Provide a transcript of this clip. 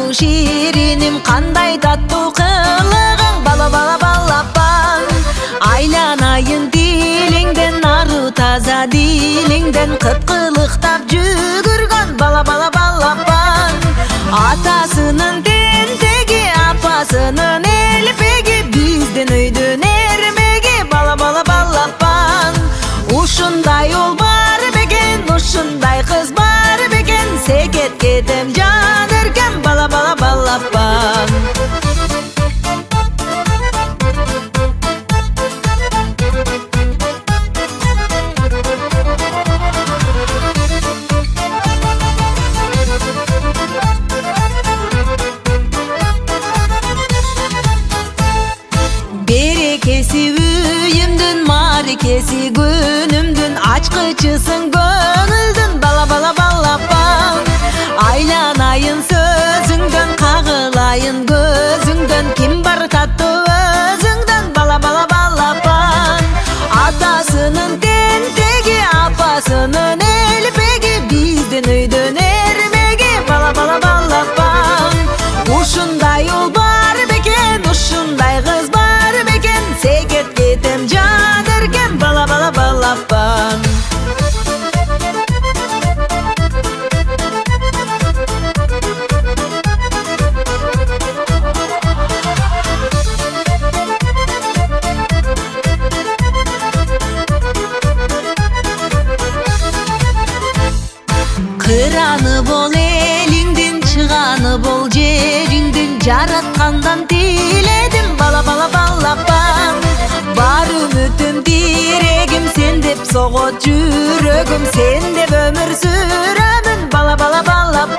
таттуу шириnim, кандай таттуу кылыгың, бала бала балапан. Айланайын дилиңден, ару таза дилиңден, кыткылыктап жүгүргөн бала бала балапан. Атасынын тентеги, апасынын элпеги, биздин өйдүн эрмеги, бала бала балапан. Ушундай уул бар бекен, ушундай кыз бар бекен, секет кетем жан эркем, бала бала балапан. Берекеси үйүмдүн, марекеси күнүмдүн, ачкычысың көңүлдүн, бала бала балапан. Айланайын сөзүңдөн, кагылайын көзүңдөн, ким бар таттуу өзүңдөн, бала бала балапан. Атасынын тентеги, апасынын элпеги, биздин өйдүн эрмеги, бала бала балапан. Ушундай уул бар бекен, ушундай кыз бар бекен, секет кетем жан эркем, бала бала балапан. Кыраны бол элиңдин, чыганы бол жериңдин, жараткандан тиледим, бала бала балапан. Бар үмүтүм, тирегим, сен деп согот жүрөгүм, сен деп өмүр сүрөмүн, бала бала балапан.